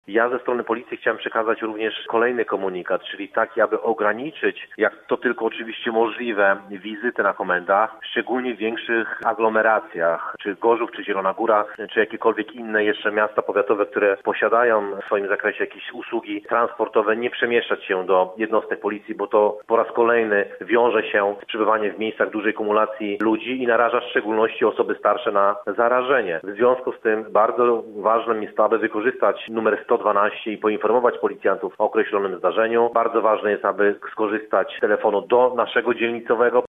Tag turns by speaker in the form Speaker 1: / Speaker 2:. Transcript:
Speaker 1: Ja ze strony policji chciałem przekazać również kolejny komunikat, czyli taki, aby ograniczyć, jak to tylko oczywiście możliwe, wizyty na komendach, szczególnie w większych aglomeracjach, czy Gorzów, czy Zielona Góra, czy jakiekolwiek inne jeszcze miasta powiatowe, które posiadają w swoim zakresie jakieś usługi transportowe, nie przemieszczać się do jednostek policji, bo to po raz kolejny wiąże się z przebywaniem w miejscach dużej kumulacji ludzi i naraża w szczególności osoby starsze na zarażenie. W związku z tym bardzo ważnym jest to, aby wykorzystać numer 112 i poinformować policjantów o określonym zdarzeniu. Bardzo ważne jest, aby skorzystać z telefonu do naszego dzielnicowego